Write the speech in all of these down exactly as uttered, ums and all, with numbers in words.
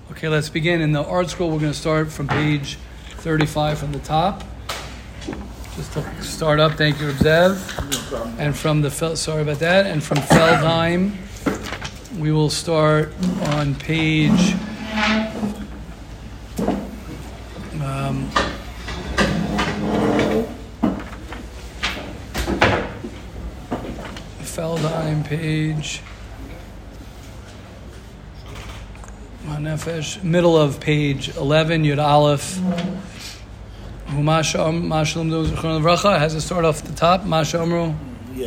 Okay, let's begin. In the art scroll, we're going to start from page thirty-five from the top. Just to start up, thank you, Zev. And from the, sorry about that, and from Feldheim, we will start on page um, Feldheim page Nefesh, middle of page eleven, Yud Aleph. Masha Bracha has to start off at the top. Masha Amru. Yeah.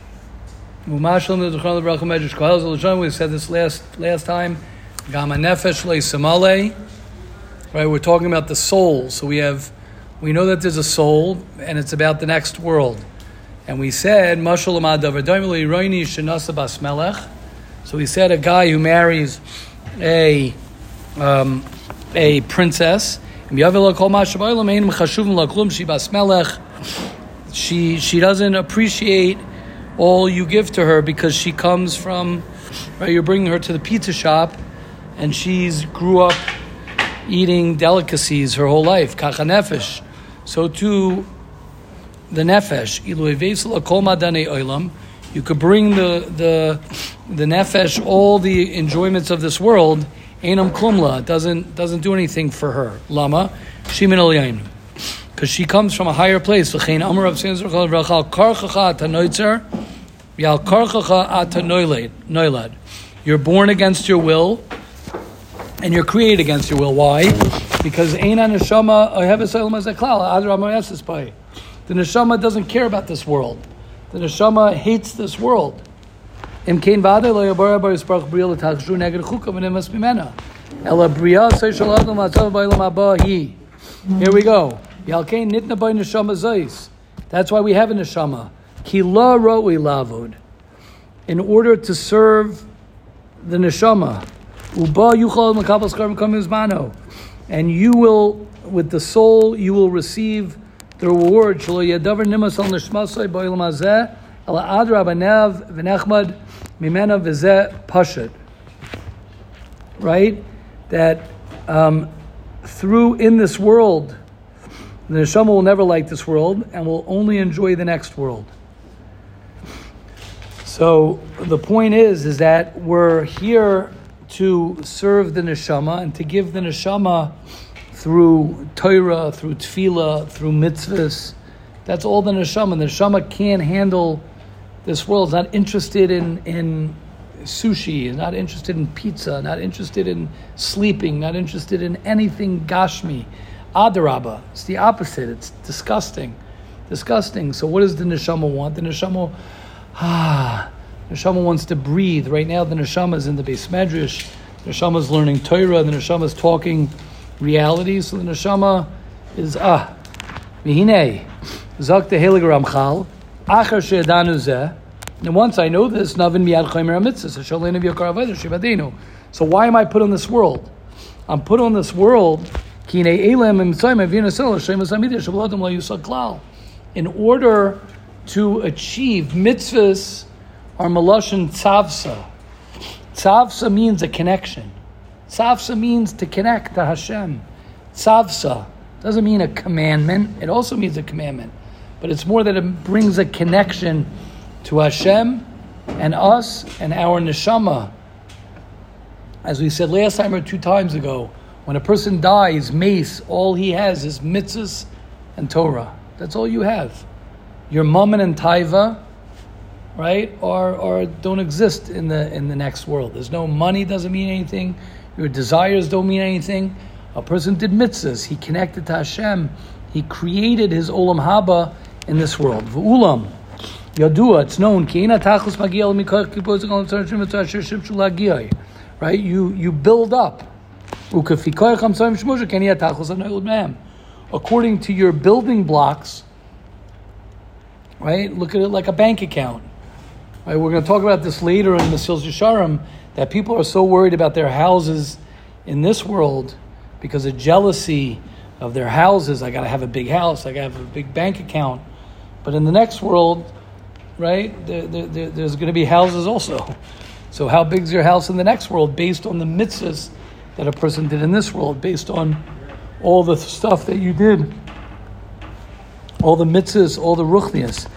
We said this last last time. Gama Nefesh Le Samale. Right, we're talking about the soul. So we have, we know that there's a soul, and it's about the next world. And we said Mashal Amadav Daimli Roini Shenasa Bas Melech. So we said a guy who marries a um, a princess. She she doesn't appreciate all you give to her because she comes from, right, you're bringing her to the pizza shop and she's grew up eating delicacies her whole life. Kacha nefesh. So too the nefesh. You could bring the the the nefesh all the enjoyments of this world. Einam klumla doesn't doesn't do anything for her. Lama shimin al because she comes from a higher place. V'chein amar Rav Sandzer v'chal karchacha atanoitzer v'al karchacha atanoilad. You're born against your will, and you're created against your will. Why? Because einan neshama oheves olam hazaklal adra moyasis pai. The neshama doesn't care about this world. The neshama hates this world. Im kein vade lo yabara bar sprach briel tagshu neged chuka v'nemas mimena. Ela bria say shalom matzav ba'olam haba hi. Here we go. Yalkein nitna by neshama zayis. That's why we have a neshama. Ki la roi lavod. In order to serve the neshama. Uba yuchal makabel skar v'kamim zmano. And you will, with the soul, you will receive the reward. Shelo yadavar nimas al neshmasai ba'olam hazeh. Ela adra b'nev v'nechmad mimena v'zeh pashat. Right? That um, through in this world, the neshama will never like this world and will only enjoy the next world. So the point is, is that we're here to serve the neshama and to give the neshama through Torah, through tefillah, through mitzvahs. That's all the neshama. The neshama can't handle this world. It's not interested in, in sushi, is not interested in pizza, not interested in sleeping, not interested in anything gashmi. Adarabba, it's the opposite. It's disgusting. Disgusting. So what does the neshama want? The neshama, ah, the neshama wants to breathe. Right now the neshama is in the Beis Medrash. The neshama is learning Torah. The neshama is talking reality. So the neshama is, ah, v'hinei, zak the Heilige Ramchal, achar she'edanu zeh. And once I know this, navin miyad chaymer hamitzvah, shalena v'yakar avayda shivadenu. So why am I put on this world? I'm put on this world in order to achieve mitzvahs are malashon tzavsa. Tzavsa means a connection. Tzavsa means to connect to Hashem. Tzavsa doesn't mean a commandment. It also means a commandment. But it's more that it brings a connection to Hashem and us and our neshama. As we said last time or two times ago, when a person dies, mace, all he has is mitzvahs and Torah. That's all you have. Your mammon and taiva, right, are, are don't exist in the in the next world. There's no money, doesn't mean anything. Your desires don't mean anything. A person did mitzvahs. He connected to Hashem. He created his olam haba in this world. V'ulam yadua, it's known. Right, you you build up. According to your building blocks, right? Look at it like a bank account. Right? We're going to talk about this later in Mesilas Yesharim, that people are so worried about their houses in this world because of jealousy of their houses. I got to have a big house. I got to have a big bank account. But in the next world, right, there, there, there, there's going to be houses also. So how big is your house in the next world based on the mitzvahs that a person did in this world based on all the stuff that you did, all the mitzvahs, all the ruchnias.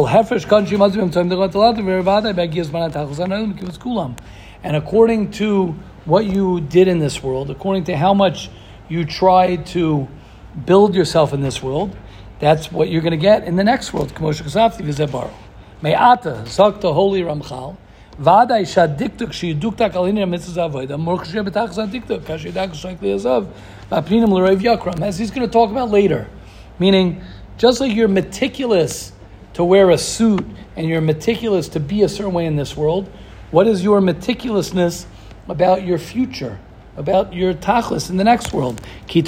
And according to what you did in this world, according to how much you tried to build yourself in this world, that's what you're going to get in the next world. Me'ata, Zakta, Holy Ramchal, Vadai Shadiktuk, Shiduktak Alina Mitzvah Avoida, Morkshia Betach Zadiktuk, Kashidak Shankli Azav, Vaprinim Lerev Yakram, as he's going to talk about later. Meaning, just like you're meticulous to wear a suit and you're meticulous to be a certain way in this world, what is your meticulousness about your future, about your tachlis in the next world?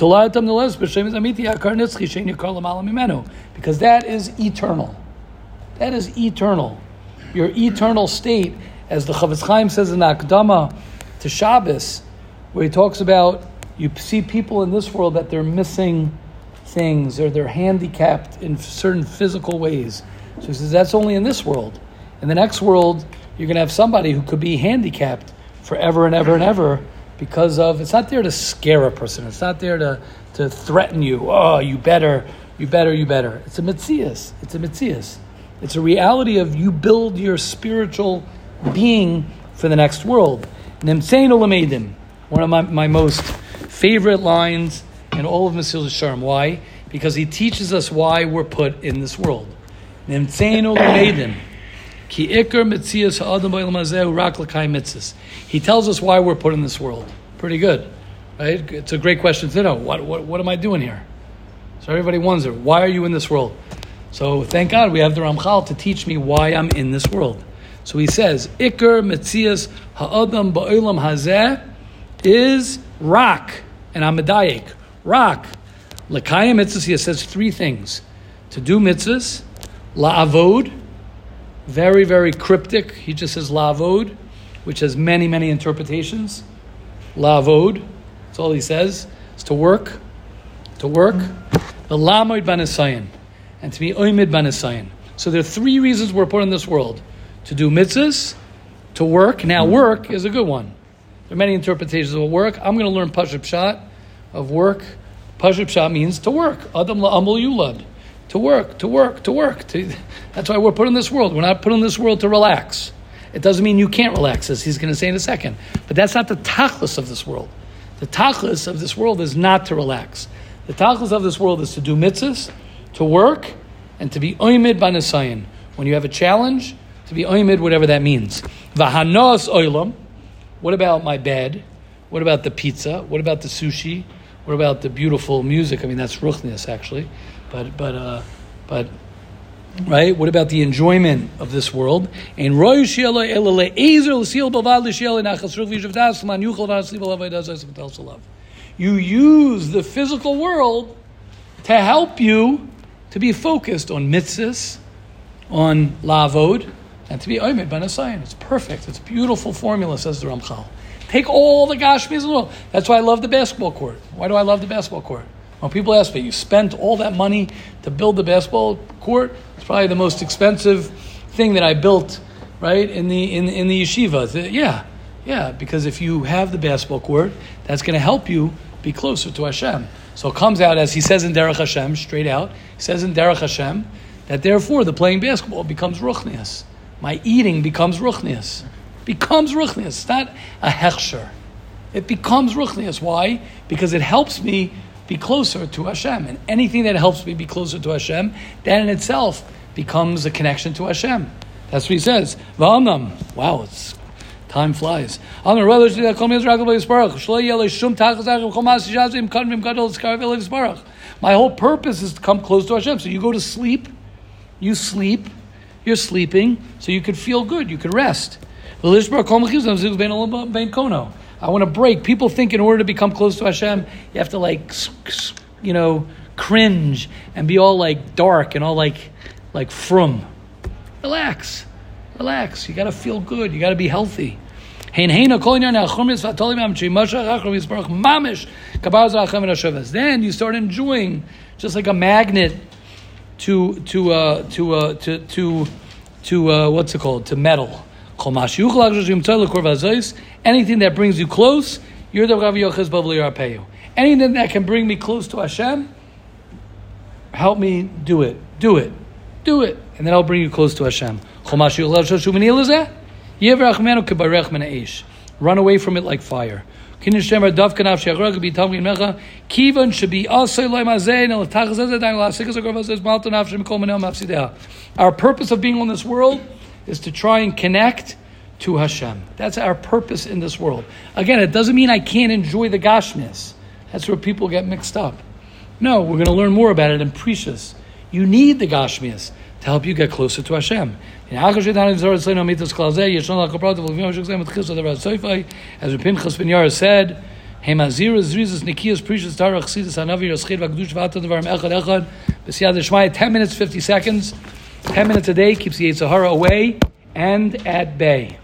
Because that is eternal. That is eternal. Your eternal state, as the Chavetz Chaim says in Akdama to Shabbos, where he talks about, you see people in this world that they're missing things or they're handicapped in certain physical ways. So he says that's only in this world. In the next world, you're going to have somebody who could be handicapped forever and ever and ever because of, it's not there to scare a person. It's not there to, to threaten you. Oh, you better, you better, you better. It's a mitzias. It's a mitzias. It's a reality of you build your spiritual being for the next world. Nemtzeinu l'meidim. One of my, my most favorite lines in all of Mesilas Yesharim. Why? Because he teaches us why we're put in this world. Nemtzeinu l'meidim. Ki ikar mitzias ha'adam ba'olam hazeh rak l'kayim mitzvahs. He tells us why we're put in this world. Pretty good, right? It's a great question to know. What, what, what am I doing here? So everybody wonders, why are you in this world? So thank God we have the Ramchal to teach me why I'm in this world. So he says, Iker Metzias Ha'adam Ba'olam Hazeh is rak, and I'm medayik. Rak. L'kayim mitzvahs, he says three things. To do mitzvahs, la'avod, very, very cryptic. He just says la'avod, which has many, many interpretations. La'avod, that's all he says. It's to work. To work. The la'amoid b'nesayin. And to be oimid b'nesayin. So there are three reasons we're put in this world. To do mitzvahs, to work. Now work is a good one. There are many interpretations of work. I'm going to learn Pashut Pshat of work. Pashut Pshat means to work. Adam la'amul yulad. To work, to work, to work. To, that's why we're put in this world. We're not put in this world to relax. It doesn't mean you can't relax, as he's going to say in a second. But that's not the tachlis of this world. The tachlis of this world is not to relax. The tachlis of this world is to do mitzvahs, to work, and to be oimid b'nesayin. When you have a challenge, to be oimid, whatever that means. V'hanos oilam. What about my bed? What about the pizza? What about the sushi? What about the beautiful music? I mean, that's ruchnias, actually. But, but, uh, but, right? What about the enjoyment of this world? And you use the physical world to help you to be focused on mitzvahs, on lavod, and to be oimid b'nesayin. It's perfect. It's a beautiful formula, says the Ramchal. Take all the gashmis in the world. That's why I love the basketball court. Why do I love the basketball court? When people ask me, you spent all that money to build the basketball court? It's probably the most expensive thing that I built, right, in the in, in the yeshiva. Yeah, yeah, because if you have the basketball court, that's going to help you be closer to Hashem. So it comes out, as he says in Derech Hashem, straight out, he says in Derech Hashem, that therefore the playing basketball becomes ruchnias. My eating becomes ruchnias. Becomes ruchnias. It's not a hechsher. It becomes ruchnias. Why? Because it helps me be closer to Hashem. And anything that helps me be closer to Hashem, that in itself becomes a connection to Hashem. That's what he says. V'amnam. Wow, it's time flies. My whole purpose is to come close to Hashem. So you go to sleep, you sleep, you're sleeping, so you could feel good, you could rest. I want to break. People think in order to become close to Hashem, you have to like, you know, cringe and be all like dark and all like, like frum. Relax, relax. You got to feel good. You got to be healthy. Then you start enjoying, just like a magnet to to uh, to uh, to to to uh, what's it called? To metal. Anything that brings you close, Anything that can bring me close to Hashem, help me do it. Do it. Do it. And then I'll bring you close to Hashem. Run away from it like fire. Our purpose of being on this world is to try and connect to Hashem. That's our purpose in this world. Again, it doesn't mean I can't enjoy the Gashmias. That's where people get mixed up. No, we're going to learn more about it in Precious. You need the Gashmias to help you get closer to Hashem. As Pinchas Ben Yair said, ten minutes, fifty seconds. ten minutes a day keeps the Yetzer Hara away and at bay.